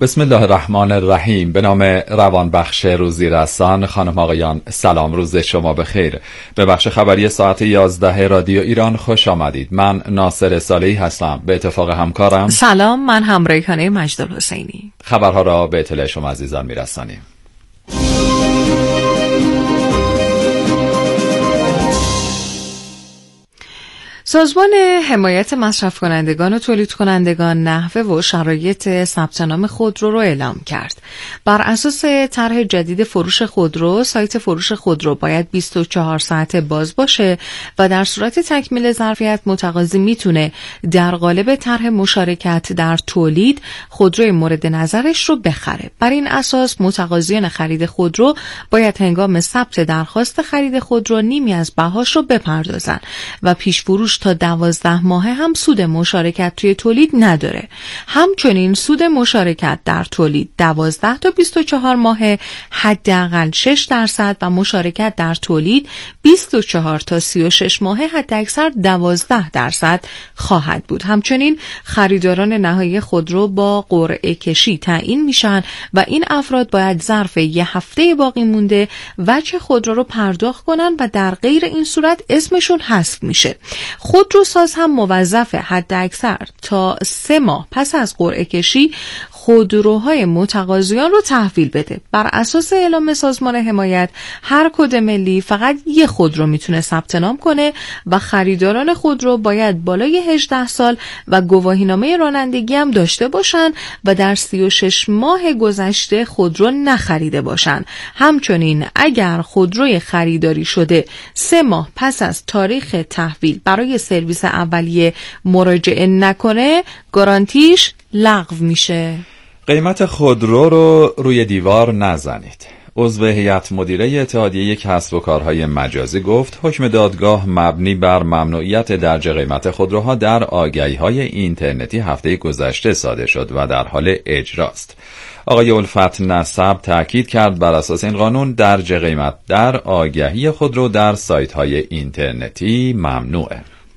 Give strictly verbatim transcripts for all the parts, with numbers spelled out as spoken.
بسم الله الرحمن الرحیم. به نام روانبخش روزی رسان. خانم آقایان سلام، روز شما بخیر. به بخش خبری ساعت یازده رادیو ایران خوش آمدید. من ناصر صالحی هستم. به اتفاق همکارم سلام، من هم ریحانه مجدالحسینی. خبرها را به اطلاع شما عزیزان میرسانیم. سازمان حمایت مصرف کنندگان و تولید کنندگان نحوه و شرایط ثبت نام خودرو رو اعلام کرد. بر اساس طرح جدید فروش خودرو، سایت فروش خودرو باید بیست و چهار ساعته باز باشه و در صورت تکمیل ظرفیت متقاضی میتونه در قالب طرح مشارکت در تولید خودروی مورد نظرش رو بخره. بر این اساس متقاضیان خرید خودرو باید هنگام ثبت درخواست خرید خودرو نیمی از بهاش رو بپردازن و پیش فروش تا دوازده ماهه هم سود مشارکت توی تولید نداره. همچنین سود مشارکت در تولید دوازده تا بیست و چهار ماهه حداقل شش درصد و مشارکت در تولید بیست و چهار تا سی و شش ماهه حداکثر دوازده درصد خواهد بود. همچنین خریداران نهایی خودرو با قرعه کشی تعیین میشن و این افراد باید ظرف یه هفته باقی مونده وجه خودرو رو پرداخت کنن و در غیر این صورت اسمشون حذف میشه. خودروساز هم موظف حداکثر تا سه ماه پس از قرعه کشی خودروهای متقاضیان رو تحویل بده. بر اساس اعلام سازمان حمایت هر کد ملی فقط یک خودرو میتونه ثبت نام کنه و خریداران خودرو باید بالای هجده سال و گواهینامه رانندگی هم داشته باشن و در سی و شش ماه گذشته خودرو نخریده باشن. همچنین اگر خودروی خریداری شده سه ماه پس از تاریخ تحویل برای سرویس اولیه مراجعه نکنه، گارانتیش لغو میشه. قیمت خودرو رو روی دیوار نزنید. عضو هیئت مدیره اتحادیه کسب و کارهای مجازی گفت حکم دادگاه مبنی بر ممنوعیت درج قیمت خودروها در آگهی‌های اینترنتی هفته گذشته صادر شد و در حال اجراست. آقای الفت نسب تاکید کرد بر اساس این قانون درج قیمت در آگهی خودرو در سایت‌های اینترنتی ممنوعه.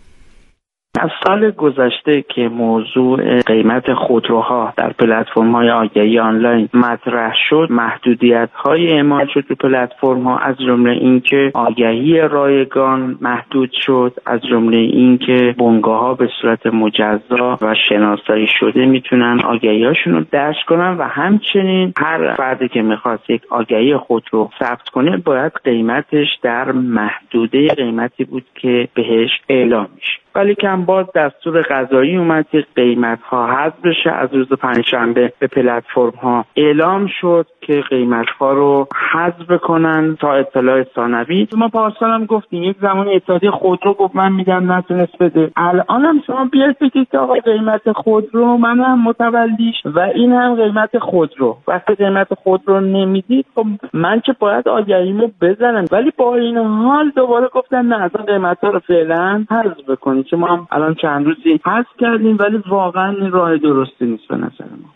از سال گذشته که موضوع قیمت خودروها در پلتفرم‌های آگهی آنلاین مطرح شد، محدودیت‌های اعمال شد تو پلتفرم‌ها، از جمله اینکه آگهی رایگان محدود شد، از جمله اینکه بنگاه‌ها به صورت مجزا و شناسایی شده میتونن آگهی‌هاشون رو درج کنن و همچنین هر فردی که می‌خواد یک آگهی خودرو ثبت کنه باید قیمتش در محدوده قیمتی بود که بهش اعلام میشه. ولی کم باز دستور قضایی اومد که قیمت ها حذف بشه. از روز پنجشنبه به پلتفرم ها اعلام شد که قیمت ها رو حذف کنن تا اطلاع ثانوی. ما پارسال هم گفتیم یک زمان اتحادیه خودرو گفت من میدم نتونست بده. الان هم شما بیاید بگید که آقا قیمت خودرو من هم متولیش و این هم قیمت خودرو. وقتی قیمت خودرو نمیدید خب من که باید آگهیمو بزنم. ولی با این حال دوباره گفتن نه اصلا قیمت ها رو فعلا حذف کنید که ما هم الان چند روزی حذف کردیم ولی واقعا این راه درستی نیست به نظر ما.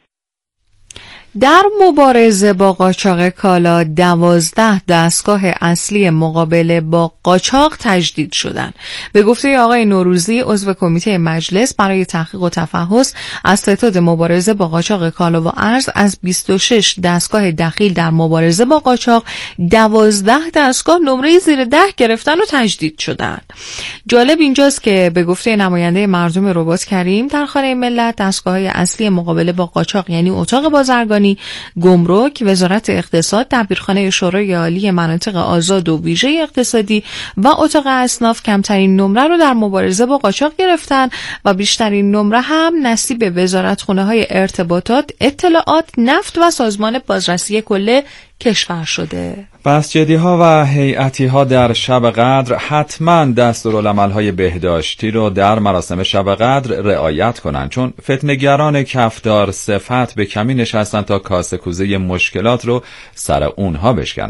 در مبارزه با قاچاق کالا دوازده دستگاه اصلی مقابله با قاچاق تجدید شدند. به گفته آقای نوروزی عضو کمیته مجلس برای تحقیق و تفحص از ستاد مبارزه با قاچاق کالا و ارز، از بیست و شش دستگاه دخیل در مبارزه با قاچاق دوازده دستگاه نمره زیر ده گرفتن و تجدید شدند. جالب اینجاست که به گفته نماینده مردم رباط کریم در خانه ملت دستگاه‌های اصلی مقابله با قاچاق یعنی اتاق بازرگانی، گمرک، وزارت اقتصاد، دبیرخانه شورای عالی مناطق آزاد و ویژه اقتصادی و اتاق اصناف کمترین نمره رو در مبارزه با قاچاق گرفتن و بیشترین نمره هم نصیب وزارتخانه‌های ارتباطات، اطلاعات، نفت و سازمان بازرسی کل کشور شده. مسجدی ها و هیئتی ها در شب قدر حتما دستورالعمل های بهداشتی رو در مراسم شب قدر رعایت کنن، چون فتنه‌گران کفدار صفت به کمی نشستن تا کاسه کوزه مشکلات رو سر اونها بشکنن.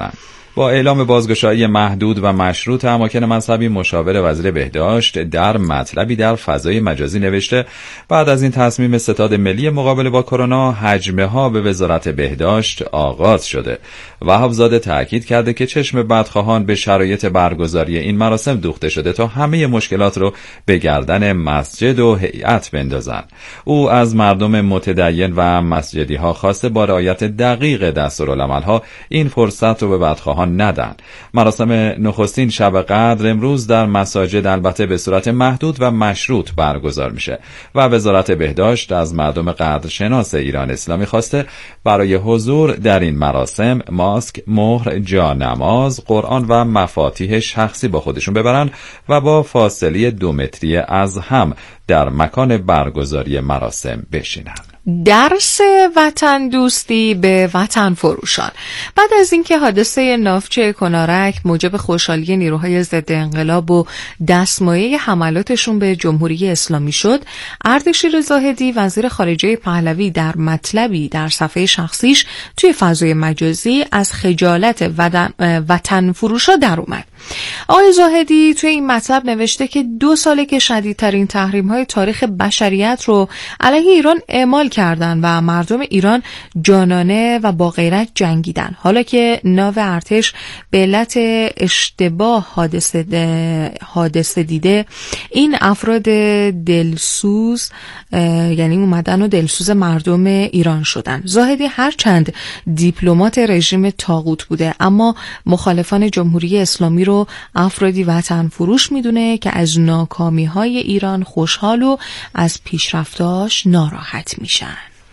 با اعلام بازگشایی محدود و مشروط اماکن مذهبی، مشاور وزیر بهداشت در مطلبی در فضای مجازی نوشته بعد از این تصمیم ستاد ملی مقابله با کرونا، هجمه ها به وزارت بهداشت آغاز شده. وهابزاده تاکید کرده که چشم بدخواهان به شرایط برگزاری این مراسم دوخته شده تا همه مشکلات رو به گردن مسجد و هیئت بندازن. او از مردم متدین و مسجدی ها خواسته با رعایت دقیق دستورالعمل‌ها این فرصت رو به بدخواهان ندن. مراسم نخستین شب قدر امروز در مساجد البته به صورت محدود و مشروط برگزار میشه و وزارت بهداشت از مردم قدرشناس ایران اسلامی خواسته برای حضور در این مراسم ماسک، مهر، جانماز، قرآن و مفاتیح شخصی با خودشون ببرن و با فاصله دو متری از هم در مکان برگزاری مراسم بشینن. درس وطن دوستی به وطن فروشان. بعد از اینکه حادثه ناوچه کنارک موجب خوشحالی نیروهای ضد انقلاب و دستمایه حملاتشون به جمهوری اسلامی شد، اردشیر زاهدی وزیر خارجه پهلوی در مطلبی در صفحه شخصیش توی فضای مجازی از خجالت وطن فروشا در اومد. آقای زاهدی توی این مطلب نوشته که دو ساله که شدیدترین تحریم‌های تاریخ بشریت رو علیه ایران اعمال کردن و مردم ایران جانانه و با غیرت جنگیدن. حالا که ناو ارتش به علت اشتباه حادثه حادثه دیده، این افراد دلسوز یعنی اومدن و دلسوز مردم ایران شدن. زاهدی هرچند دیپلمات رژیم طاغوت بوده، اما مخالفان جمهوری اسلامی رو افرادی وطن فروش میدونه که از ناکامی‌های ایران خوشحال و از پیشرفتاش ناراحت میشن.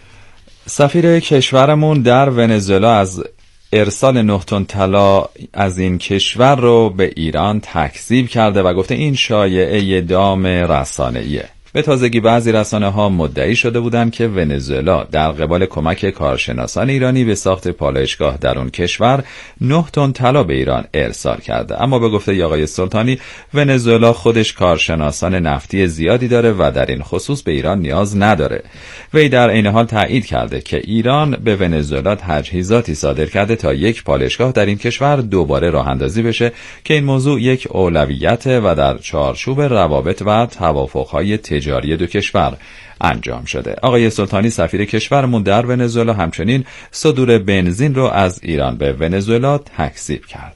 سفیر کشورمون در ونزوئلا از ارسال نه تن طلا از این کشور رو به ایران تکذیب کرده و گفته این شایعه دام رسانه‌ایه. به تازگی بعضی رسانه ها مدعی شده بودند که ونزوئلا در قبال کمک کارشناسان ایرانی به ساخت پالایشگاه در اون کشور نه تن طلا به ایران ارسال کرده، اما به گفته آقای سلطانی ونزوئلا خودش کارشناسان نفتی زیادی داره و در این خصوص به ایران نیاز نداره. وی در این حال تایید کرده که ایران به ونزوئلا تجهیزاتی صادر کرده تا یک پالایشگاه در این کشور دوباره راه اندازی بشه که این موضوع یک اولویت و در چارچوب روابط و توافق‌های تجاری دو کشور انجام شده. آقای سلطانی سفیر کشورمون در ونزوئلا همچنین صدور بنزین رو از ایران به ونزوئلا تکذیب کرد.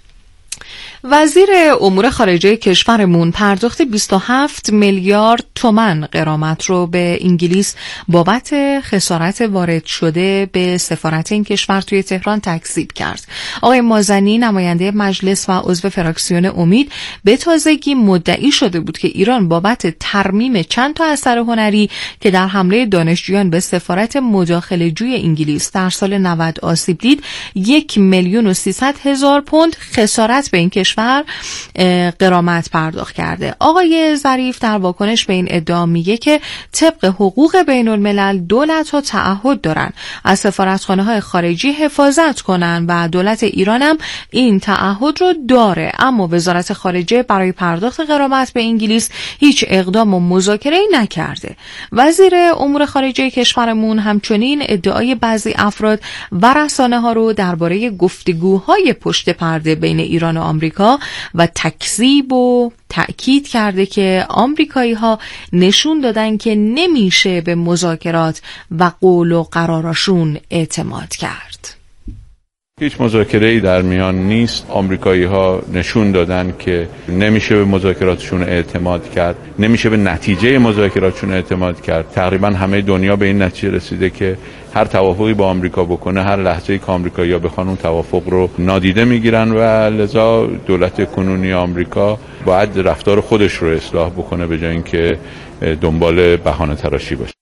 وزیر امور خارجه کشورمون پرداخت بیست و هفت میلیارد تومان غرامت رو به انگلیس بابت خسارت وارد شده به سفارت این کشور توی تهران تکذیب کرد. آقای مازنی نماینده مجلس و عضو فراکسیون امید به تازگی مدعی شده بود که ایران بابت ترمیم چند تا اثر هنری که در حمله دانشجویان به سفارت مداخله جوی انگلیس در سال نود آسیب دید یک میلیون و سیصد هزار پوند خسارت به این کشور غرامت پرداخت کرده. آقای ظریف در واکنش به این ادعا میگه که طبق حقوق بین الملل دولت‌ها تعهد دارن از سفارتخانه‌های خارجی حفاظت کنن و دولت ایران هم این تعهد رو داره، اما وزارت خارجه برای پرداخت غرامت به انگلیس هیچ اقدام و مذاکره‌ای نکرده. وزیر امور خارجه کشورمون همچنین ادعای بعضی افراد و رسانه‌ها رو درباره گفتگوهای پشت پرده بین ایران و آمریکا و تکذیب و تأکید کرده که آمریکایی ها نشون دادن که نمیشه به مذاکرات و قول و قراراشون اعتماد کرد. هیچ مذاکره‌ای در میان نیست. آمریکایی ها نشون دادن که نمیشه به مذاکراتشون اعتماد کرد، نمیشه به نتیجه مذاکراتشون اعتماد کرد. تقریبا همه دنیا به این نتیجه رسیده که هر توافقی با آمریکا بکنه، هر لحظه‌ای که آمریکایی‌ها بخوان اون توافق رو نادیده میگیرن و لذا دولت کنونی آمریکا باید رفتار خودش رو اصلاح بکنه به جای اینکه دنبال بهانه تراشی باشه.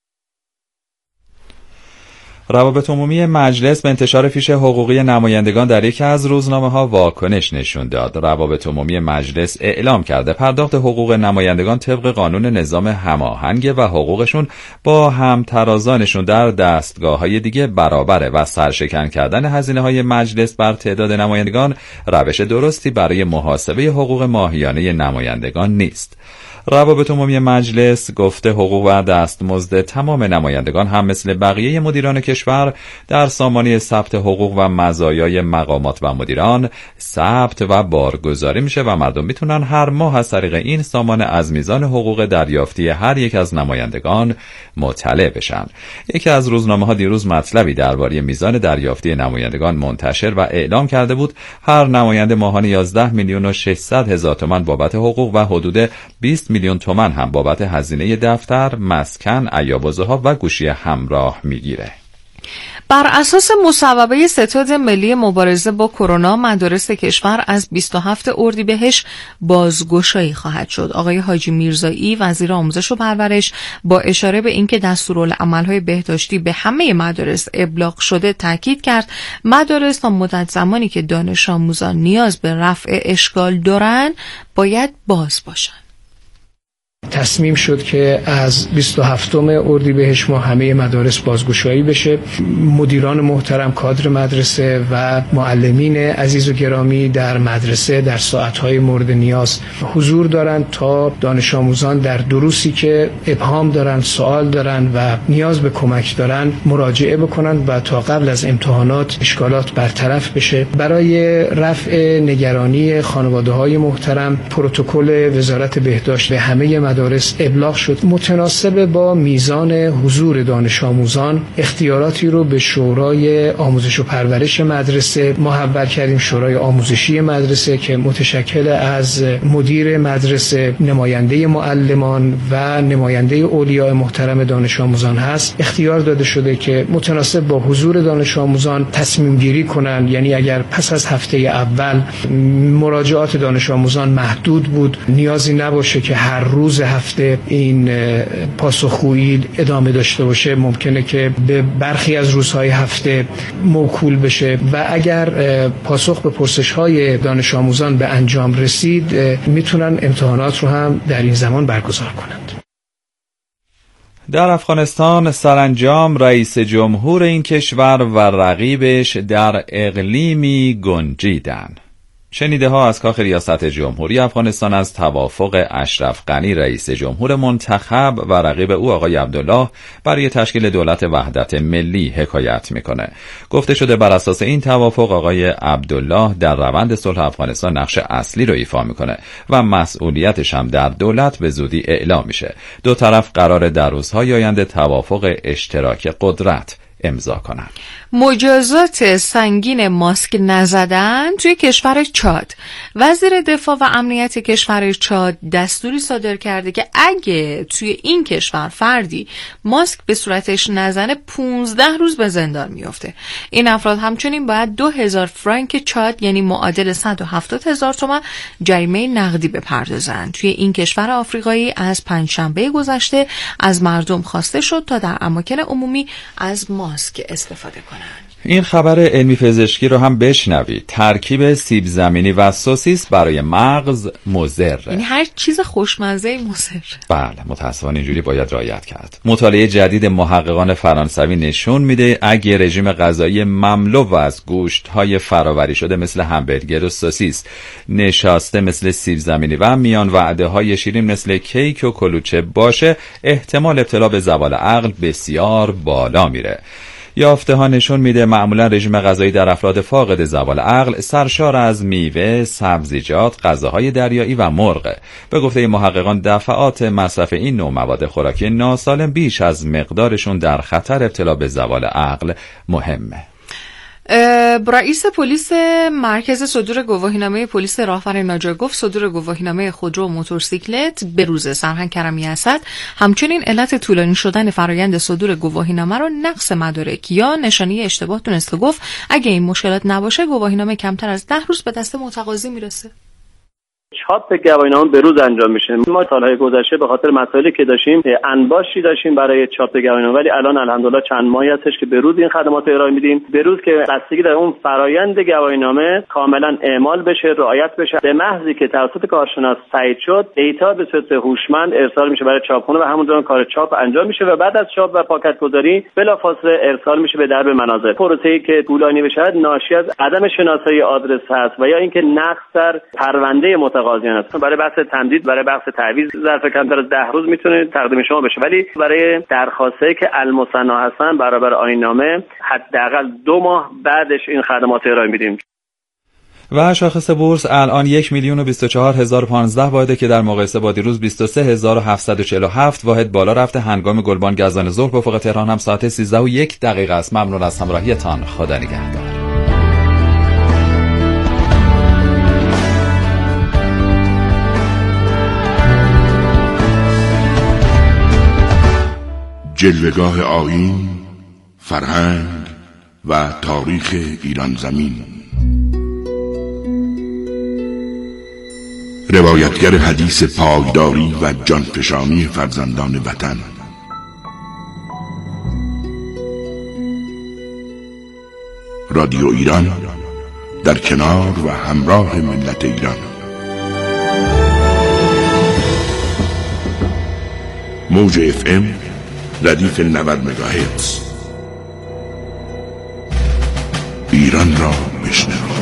روابط عمومی مجلس به انتشار فیش حقوقی نمایندگان در یکی از روزنامه‌ها واکنش نشون داد. روابط عمومی مجلس اعلام کرده پرداخت حقوق نمایندگان طبق قانون نظام هماهنگ و حقوقشون با همترازانشون در دستگاه‌های دیگه برابره و سرشکن کردن هزینه‌های مجلس بر تعداد نمایندگان روش درستی برای محاسبه حقوق ماهیانه نمایندگان نیست. روابط عمومی مجلس گفته حقوق و دستمزد تمام نمایندگان هم مثل بقیه مدیران کشور در سامانه ثبت حقوق و مزایای مقامات و مدیران ثبت و بارگذاری میشه و مردم میتونن هر ماه از طریق این سامانه از میزان حقوق دریافتی هر یک از نمایندگان مطلع بشن. یکی از روزنامه‌ها دیروز مطلبی درباره میزان دریافتی نمایندگان منتشر و اعلام کرده بود هر نماینده ماهانه یازده میلیون و ششصد هزار تومان بابت حقوق و حدود بیست میلیون تومان هم بابت هزینه دفتر، مسکن، ایاب‌الضحی و گوشی همراه میگیره. بر اساس مصوبه ستاد ملی مبارزه با کرونا مدارس کشور از بیست و هفتم اردیبهشت بازگشایی خواهد شد. آقای حاجی میرزایی وزیر آموزش و پرورش با اشاره به اینکه دستورالعمل‌های بهداشتی به همه مدارس ابلاغ شده تاکید کرد مدارس تا مدت زمانی که دانش آموزان نیاز به رفع اشکال دارند باید باز باشند. تصمیم شد که از بیست و هفتم اردیبهشت ما همه مدارس بازگشایی بشه. مدیران محترم، کادر مدرسه و معلمین عزیز و گرامی در مدرسه در ساعتهای مورد نیاز حضور دارند تا دانش آموزان در دروسی که ابهام دارند، سوال دارند و نیاز به کمک دارند مراجعه بکنند و تا قبل از امتحانات اشکالات برطرف بشه. برای رفع نگرانی خانواده‌های محترم پروتکل وزارت بهداشت به همه مدارس ابلاغ شد. متناسب با میزان حضور دانش آموزان اختیاراتی رو به شورای آموزش و پرورش مدرسه محول کردیم. شورای آموزشی مدرسه که متشکل از مدیر مدرسه، نماینده معلمان و نماینده اولیاء محترم دانش آموزان هست، اختیار داده شده که متناسب با حضور دانش آموزان تصمیم گیری کنند. یعنی اگر پس از هفته اول مراجعات دانش آموزان محدود بود، نیازی نباشه که هر روز هفته این پاسخگویی ادامه داشته باشه، ممکنه که به برخی از روزهای هفته موکول بشه و اگر پاسخ به پرسش‌های دانش آموزان به انجام رسید میتونن امتحانات رو هم در این زمان برگزار کنند. در افغانستان سرانجام رئیس جمهور این کشور و رقیبش در اقلیمی گنجیدن. شنیده ها از کاخ ریاست جمهوری افغانستان از توافق اشرف غنی رئیس جمهور منتخب و رقیب او آقای عبدالله برای تشکیل دولت وحدت ملی حکایت میکنه. گفته شده بر اساس این توافق آقای عبدالله در روند صلح افغانستان نقش اصلی رو ایفا میکنه و مسئولیتش هم در دولت به زودی اعلام میشه. دو طرف قرار در روزهای آینده توافق اشتراک قدرت امضا کنند. مجازات سنگین ماسک نزدن توی کشور چاد. وزیر دفاع و امنیت کشور چاد دستوری صادر کرده که اگه توی این کشور فردی ماسک به صورتش نزنه پونزده روز به زندان میفته. این افراد همچنین باید دو هزار فرانک چاد یعنی معادل صد و هفتاد هزار تومان جریمه نقدی بپردازند. توی این کشور آفریقایی از پنجشنبه گذشته از مردم خواسته شد تا در اماکن عمومی از ماسک استفاده کنند. این خبر علمی پزشکی رو هم بشنوید. ترکیب سیب زمینی و سوسیس برای مغز مضر. یعنی هر چیز خوشمزه مضر. بله، متاسفانه اینجوری باید رعایت کرد. مطالعه جدید محققان فرانسوی نشون میده اگه رژیم غذایی مملو از گوشت‌های فراوری شده مثل همبرگر و سوسیس، نشاسته مثل سیب زمینی و میان وعده‌های شیرین مثل کیک و کلوچه باشه، احتمال ابتلا به زوال عقل بسیار بالا میره. یافته ها نشون میده معمولا رژیم غذایی در افراد فاقد زوال عقل سرشار از میوه، سبزیجات، غذاهای دریایی و مرغ. به گفته محققان دفعات مصرف این نوع مواد خوراکی ناسالم بیش از مقدارشون در خطر ابتلا به زوال عقل مهمه. رئیس پلیس مرکز صدور گواهینامه پلیس راهور ناجا گفت صدور گواهینامه خودرو و موتورسیکلت به روز. سرهنگ کرمی اسد همچنین علت طولانی شدن فرایند صدور گواهینامه رو نقص مدارک یا نشانی اشتباه دونست. گفت اگه این مشکلات نباشه گواهینامه کمتر از ده روز به دست متقاضی میرسه. چاپ گواهینامه به روز انجام میشه. ما سالهای گذشته به خاطر مسائلی که داشتیم انباشی داشتیم برای چاپ گواهینامه، ولی الان الحمدلله چند ماهی هستش که به روز این خدمات رو ارائه میدیم. به روز که بستگی در اون فرایند گواهینامه کاملا اعمال بشه، رعایت بشه. به محضی که توسط کارشناس تایید شد، دیتا به صورت هوشمند ارسال میشه برای چاپخونه و همونجا کار چاپ انجام میشه و بعد از چاپ و پاکت گذاری بلافاصله ارسال میشه به درب منازل. پروسه‌ای که طولانی بشه ناشی از عدم شناسایی آدرس هست و یا اینکه نقص در پرونده قاضیان است. برای بحث تمدید، برای بحث تعویض ظرف کمتر از ده روز میتونه تقدیم شما بشه، ولی برای درخواستایی که المثنا هستن برابر آیین‌نامه حداقل دو ماه بعدش این خدمات ارائه میدیم. و شاخص بورس الان یک میلیون و بیست و چهار هزار و پانزده واحده که در مقایسه با دیروز بیست و سه هزار و هفتصد و چهل و هفت واحد بالا رفته. هنگام گلبان گزان ظهر به افق تهران هم ساعت سیزده و یک دقیقه است. ممنون از همراهیتان. خدا نگهدار. جلوه‌گاه آیین، فرهنگ و تاریخ ایران زمین. روایتگر حدیث پایداری و جانفشانی فرزندان وطن. رادیو ایران در کنار و همراه ملت ایران. موج اف ام ردیف نود مگاهرتز. ایران را بشنو.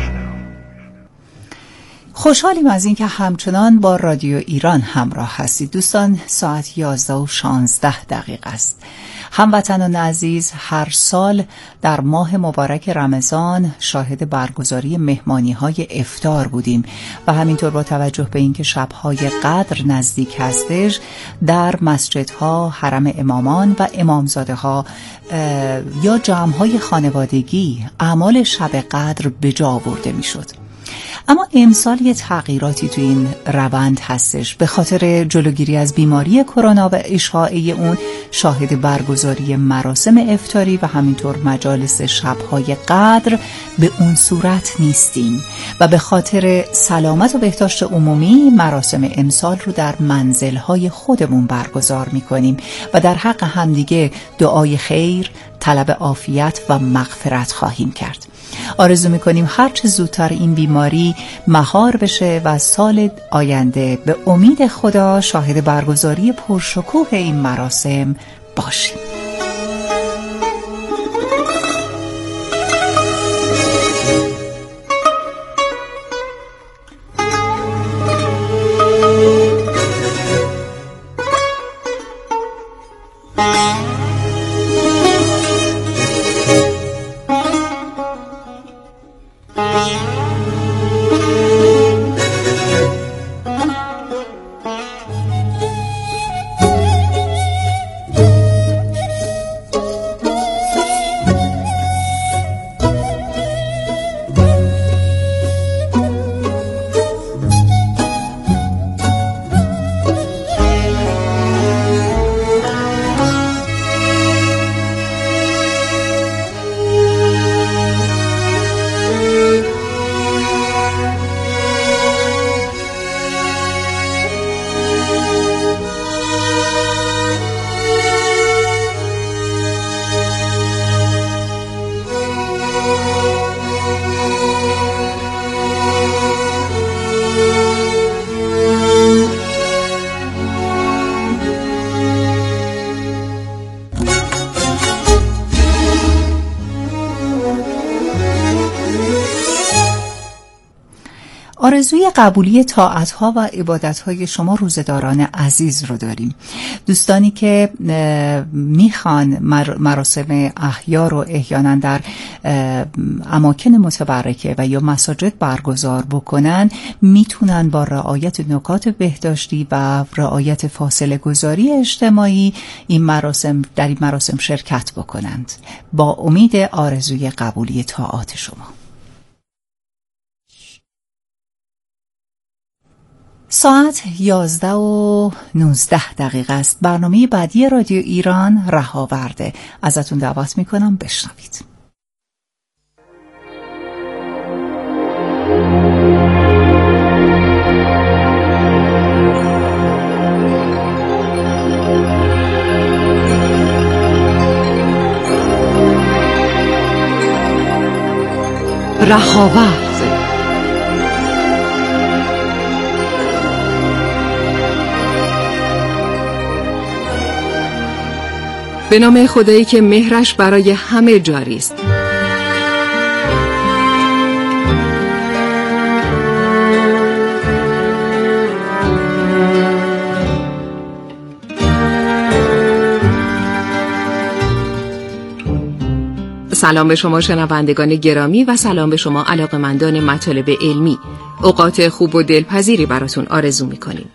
خوشحالیم از اینکه همچنان با رادیو ایران همراه هستید. دوستان، ساعت یازده و شانزده دقیقه است. هموطنان عزیز، هر سال در ماه مبارک رمضان شاهد برگزاری مهمانی‌های افطار بودیم و همینطور با توجه به اینکه شب‌های قدر نزدیک هستش، در مسجدها، حرم امامان و امامزاده‌ها یا جمع‌های خانوادگی اعمال شب قدر به جا آورده می‌شد. اما امسال یه تغییراتی تو این روند هستش. به خاطر جلوگیری از بیماری کرونا و اشاعه اون شاهد برگزاری مراسم افطاری و همینطور مجالس شب‌های قدر به اون صورت نیستیم و به خاطر سلامت و بهداشت عمومی مراسم امسال رو در منزل‌های خودمون برگزار می‌کنیم و در حق همدیگه دعای خیر، طلب عافیت و مغفرت خواهیم کرد. آرزو می‌کنیم هر چه زودتر این بیماری مهار بشه و سال آینده به امید خدا شاهد برگزاری پرشکوه این مراسم باشیم. آرزوی قبولی طاعت‌ها و عبادت‌های شما روزداران عزیز رو داریم. دوستانی که میخوان مراسم احیا رو احیانا در اماکن متبرکه و یا مساجد برگزار بکنن، میتونن با رعایت نکات بهداشتی و رعایت فاصله گذاری اجتماعی این مراسم در این مراسم شرکت بکنند. با امید آرزوی قبولی طاعات شما. ساعت یازده و نوزده دقیقه است. برنامه بعدی رادیو ایران رهاورده. ازتون دعوت میکنم بشنوید. رهاورد به نام خدایی که مهرش برای همه جاری است. سلام به شما شنوندگان گرامی و سلام به شما علاقه‌مندان مطالب علمی. اوقات خوب و دلپذیری براتون آرزو می‌کنیم.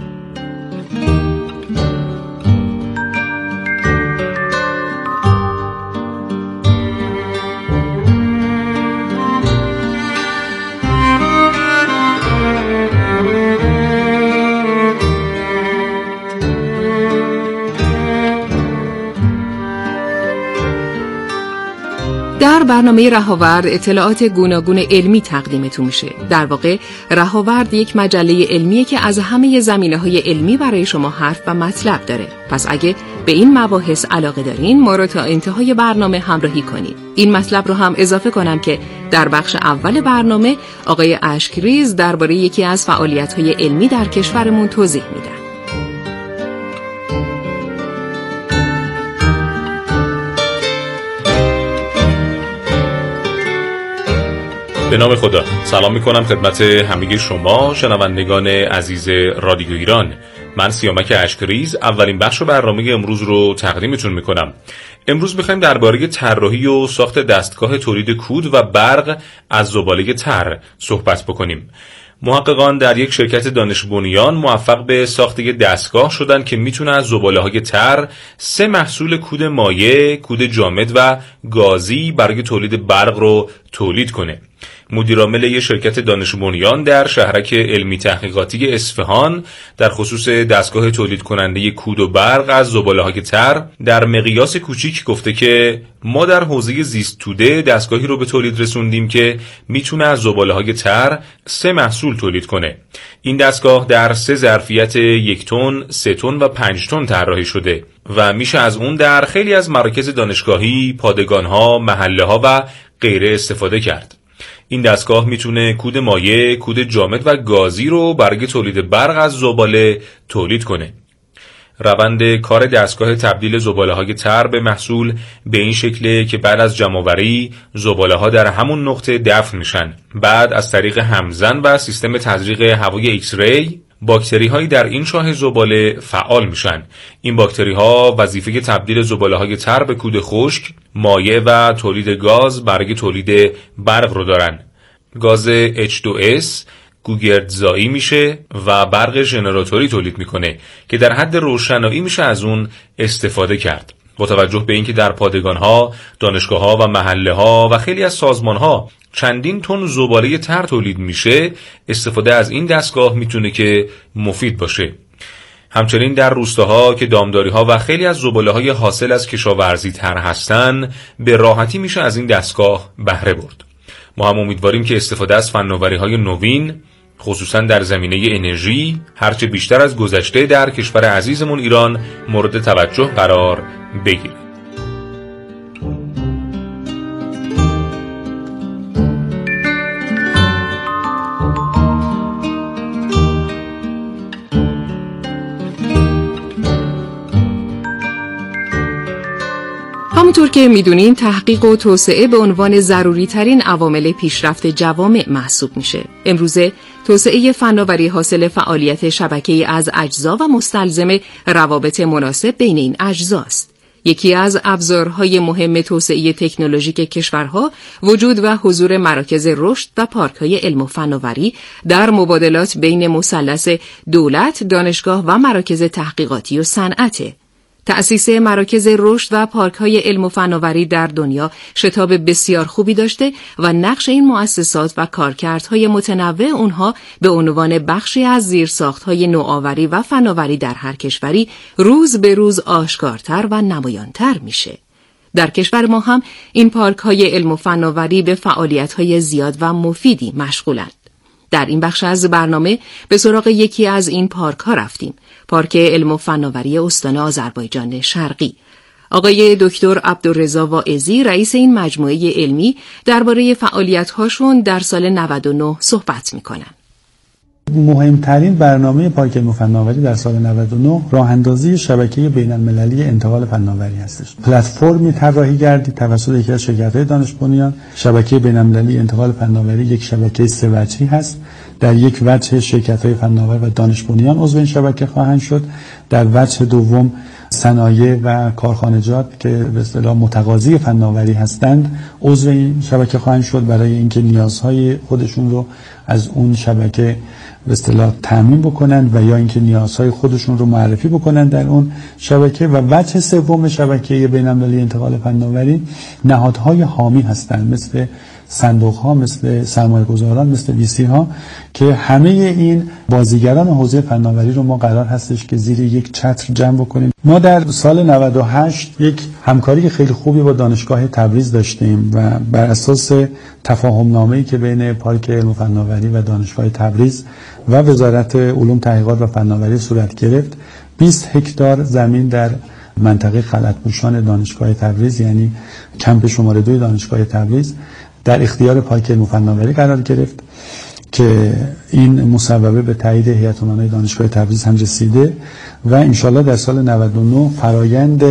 در برنامه رهاورد اطلاعات گوناگون علمی تقدیمتون میشه. در واقع رهاورد یک مجله علمیه که از همه زمینه‌های علمی برای شما حرف و مطلب داره. پس اگه به این مباحث علاقه دارین ما رو تا انتهای برنامه همراهی کنید. این مطلب رو هم اضافه کنم که در بخش اول برنامه آقای اشکریز درباره یکی از فعالیت‌های علمی در کشورمون توضیح میدن. به نام خدا سلام میکنم خدمت همه شما شنوندگان عزیز رادیو ایران. من سیامک اشکریز اولین بخش برنامه امروز رو تقدیمتون میکنم. امروز میخوایم درباره طراحی و ساخت دستگاه تولید کود و برق از زباله تر صحبت بکنیم. محققان در یک شرکت دانش بنیان موفق به ساخت یک دستگاه شدن که میتونه از زباله‌های تر سه محصول کود مایع، کود جامد و گازی برای تولید برق رو تولید کنه. مدیرعامل یک شرکت دانش بنیان در شهرک علمی تحقیقاتی اصفهان در خصوص دستگاه تولید کننده کود و برق از زباله‌های تر در مقیاس کوچیک گفته که ما در حوزه زیست توده دستگاهی رو به تولید رسوندیم که میتونه از زباله‌های تر سه محصول تولید کنه. این دستگاه در سه ظرفیت یک تن، سه تن و پنج تن طراحی شده و میشه از اون در خیلی از مراکز دانشگاهی، پادگان‌ها، محله‌ها و غیره استفاده کرد. این دستگاه میتونه کود مایع، کود جامد و گازی رو برای تولید برق از زباله تولید کنه. روند کار دستگاه تبدیل زباله‌های تر به محصول به این شکله که بعد از جمع‌آوری زباله‌ها در همون نقطه دفن میشن. بعد از طریق همزن و سیستم تزریق هوای ایکس ری باکتری هایی در این چاه زباله فعال میشن. این باکتری ها وظیفه تبدیل زباله های تر به کود خشک، مایع و تولید گاز برای تولید برق رو دارن. گاز اچ دو اس گوگردزایی میشه و برق ژنراتوری تولید میکنه که در حد روشنایی میشه از اون استفاده کرد. با توجه به اینکه در پادگان‌ها، دانشگاه‌ها و محله‌ها و خیلی از سازمان‌ها چندین تن زباله تر تولید میشه، استفاده از این دستگاه میتونه که مفید باشه. همچنین در روستاها که دامداری‌ها و خیلی از زباله‌های حاصل از کشاورزی تر هستن، به راحتی میشه از این دستگاه بهره برد. ما هم امیدواریم که استفاده از فناوری‌های نوین خصوصا در زمینه انرژی هرچه بیشتر از گذشته در کشور عزیزمون ایران مورد توجه قرار بگیره. همونطور که میدونین تحقیق و توسعه به عنوان ضروری ترین عوامل پیشرفت جوامع محسوب میشه. امروزه توسعه فناوری حاصل فعالیت شبکه‌ای از اجزا و مستلزم روابط مناسب بین این اجزاست. یکی از ابزارهای مهم توسعه تکنولوژیک کشورها وجود و حضور مراکز رشد و پارک‌های علم و فناوری در مبادلات بین مثلث دولت، دانشگاه و مراکز تحقیقاتی و صنعت. تأسیس مراکز رشد و پارک‌های علم و فناوری در دنیا شتاب بسیار خوبی داشته و نقش این مؤسسات و کارکردهای متنوع اونها به عنوان بخشی از زیرساخت‌های نوآوری و فناوری در هر کشوری روز به روز آشکارتر و نمایانتر میشه. در کشور ما هم این پارک‌های علم و فناوری به فعالیت‌های زیاد و مفیدی مشغولند. در این بخش از برنامه به سراغ یکی از این پارک‌ها رفتیم، پارک علم و فناوری استان آذربایجان شرقی. آقای دکتر عبدالرضا واعظی رئیس این مجموعه علمی درباره فعالیت‌هاشون در سال نود و نه صحبت می‌کنن. مهمترین برنامه پارک علم و فناوری در سال نود و نه راه اندازی شبکه بین‌المللی انتقال فناوری هستش. پلتفرمی طراحی گردید توسط یکی از شرکت‌های دانش بنیان. شبکه بین‌المللی انتقال فناوری یک شبکه سه وجهی هست. در یک وجه شرکت‌های فناور و دانش بنیان عضو این شبکه خواهند شد. در وجه دوم صنایع و کارخانجات که به اصطلاح متقاضی فناوری هستند عضو این شبکه خواهند شد برای اینکه نیازهای خودشون رو از اون شبکه به اصطلاح تامین بکنند و یا اینکه نیازهای خودشون رو معرفی بکنند در اون شبکه. و وجه سوم شبکه بین‌المللی انتقال فناوری نهادهای حامی هستند، مثل صندوق ها، مثل سرمایه گذاران، مثل ویسی ها، که همه این بازیگران حوزه فناوری رو ما قرار هستش که زیر یک چتر جمع بکنیم. ما در سال نود و هشت یک همکاری خیلی خوبی با دانشگاه تبریز داشتیم و بر اساس تفاهم نامه‌ای که بین پارک علم و فناوری و دانشگاه تبریز و وزارت علوم تحقیقات و فناوری صورت گرفت، بیست هکتار زمین در منطقه خلعت‌پوشان دانشگاه تبریز، یعنی کمپ شماره دو دانشگاه تبریز، در اختیار پارک علم و فناوری قرار گرفت که این مصوبه به تایید هیئت امنای دانشگاه تبریز هم رسیده و انشالله در سال نود و نه فرایند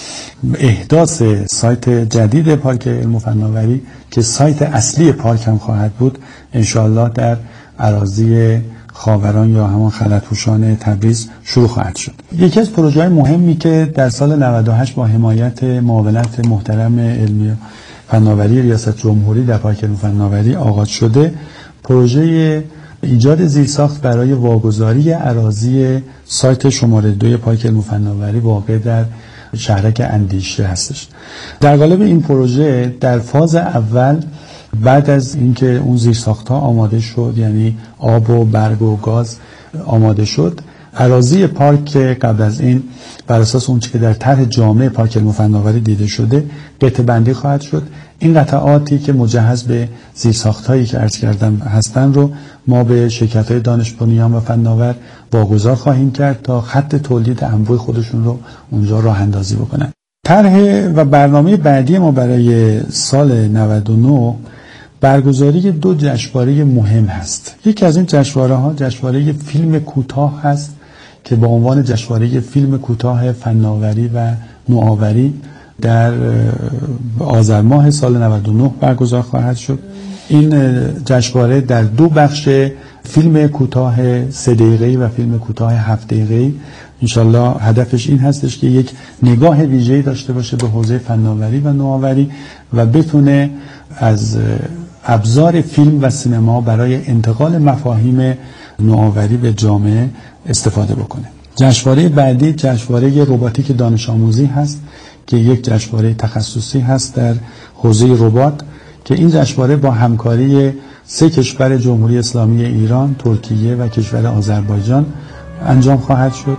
احداث سایت جدید پارک علم و فناوری که سایت اصلی پارک هم خواهد بود انشالله در اراضی خاوران یا همون خلعت‌پوشان تبریز شروع خواهد شد. یکی از پروژه‌های مهمی که در سال نود و هشت با حمایت معاونت محترم علمی فناوری ریاست جمهوری در پارک علم و فناوری آغاز شده، پروژه ایجاد زیرساخت برای واگذاری اراضی سایت شماره دو پارک علم و فناوری واقع در شهرک اندیشه هستش. در قالب این پروژه در فاز اول بعد از اینکه اون زیرساخت‌ها آماده شد، یعنی آب و برق و گاز آماده شد، اراضی پارک قبل از این بر اساس اون چیزی که در طرح جامع پارک علم و فناوری دیده شده قطعه بندی خواهد شد. این قطعاتی که مجهز به زیرساخت‌هایی که عرض کردم هستن رو ما به شرکت‌های دانش بنیان و فناور واگذار خواهیم کرد تا خط تولید انبوه خودشون رو اونجا راه اندازی بکنن. طرح و برنامه بعدی ما برای سال نود و نه برگزاری دو جشنواره مهم هست. یکی از این جشنواره‌ها جشنواره فیلم کوتاه هست که با عنوان جشنواره فیلم کوتاه فناوری و نوآوری در آذر ماه سال نود و نه برگزار خواهد شد. این جشنواره در دو بخش فیلم کوتاه سه دقیقه‌ای و فیلم کوتاه هفت دقیقه‌ای انشالله هدفش این هستش که یک نگاه ویژه‌ای داشته باشه به حوزه فناوری و نوآوری و بتونه از ابزار فیلم و سینما برای انتقال مفاهیم نوآوری به جامعه استفاده بکنه. جشنواره بعدی جشنواره رباتیک دانش آموزی هست که یک جشنواره تخصصی هست در حوزه ربات که این جشنواره با همکاری سه کشور جمهوری اسلامی ایران، ترکیه و کشور آذربایجان انجام خواهد شد.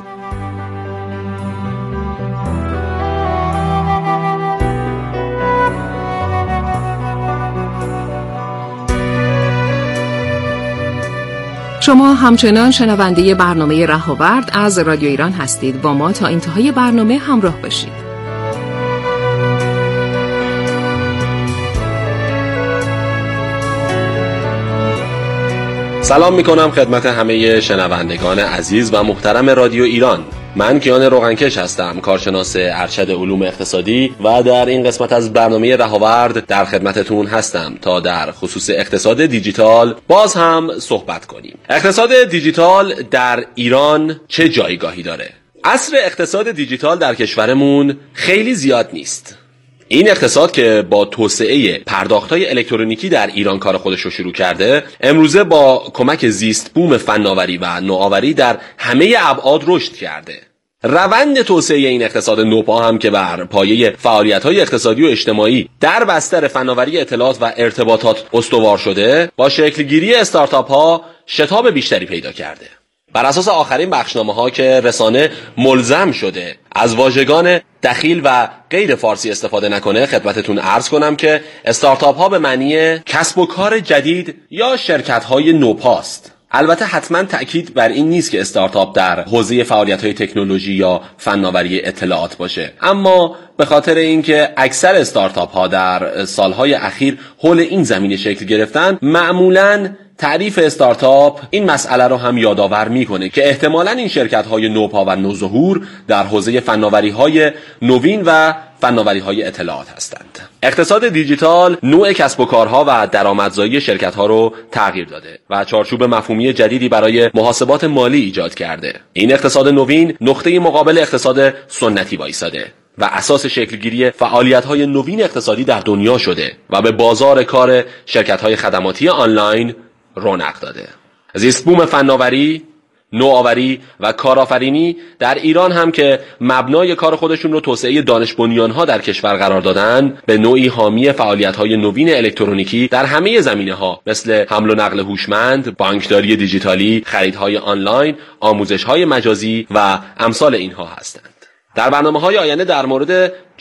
شما همچنان شنونده برنامه رهاورد از رادیو ایران هستید. با ما تا انتهای برنامه همراه باشید. سلام میکنم خدمت همه شنوندگان عزیز و محترم رادیو ایران. من کیان روغنکش هستم، کارشناس ارشد علوم اقتصادی و در این قسمت از برنامه رهاورد در خدمتتون هستم تا در خصوص اقتصاد دیجیتال باز هم صحبت کنیم. اقتصاد دیجیتال در ایران چه جایگاهی داره؟ عصر اقتصاد دیجیتال در کشورمون خیلی زیاد نیست. این اقتصاد که با توسعه پرداخت‌های الکترونیکی در ایران کار خودش رو شروع کرده، امروزه با کمک زیست بوم فناوری و نوآوری در همه ابعاد رشد کرده. روند توسعه این اقتصاد نوپا هم که بر پایه فعالیت‌های اقتصادی و اجتماعی در بستر فناوری اطلاعات و ارتباطات استوار شده، با شکلگیری استارتاپ‌ها شتاب بیشتری پیدا کرده. بر اساس آخرین بخشنامه‌ها که رسانه ملزم شده از واژگان دخیل و غیر فارسی استفاده نکنه، خدمتتون عرض کنم که استارتاپ ها به معنی کسب و کار جدید یا شرکت های نوپاست. البته حتما تأکید بر این نیست که استارتاپ در حوزه فعالیت های تکنولوژی یا فناوری اطلاعات باشه، اما به خاطر اینکه اکثر استارتاپ ها در سالهای اخیر حول این زمینه شکل گرفتن، معمولاً تعریف استارتاپ این مسئله رو هم یادآور میکنه که احتمالاً این شرکت‌های نوپا و نوظهور در حوزه فناوری‌های نوین و فناوری‌های اطلاعات هستند. اقتصاد دیجیتال نوع کسب و کارها و درآمدزایی شرکت‌ها رو تغییر داده و چارچوب مفهومی جدیدی برای محاسبات مالی ایجاد کرده. این اقتصاد نوین نقطه مقابل اقتصاد سنتی وایساده و اساس شکلگیری فعالیت‌های نوین اقتصادی در دنیا شده و به بازار کار شرکت‌های خدماتی آنلاین رونق داده. زیست بوم فناوری، نوآوری و کارآفرینی در ایران هم که مبنای کار خودشون رو توسعه دانش بنیان‌ها در کشور قرار دادن، به نوعی حامی فعالیت‌های نوین الکترونیکی در همه زمینه‌ها مثل حمل و نقل هوشمند، بانکداری دیجیتالی، خریدهای آنلاین، آموزش‌های مجازی و امثال اینها هستند. در برنامه‌های آینده در مورد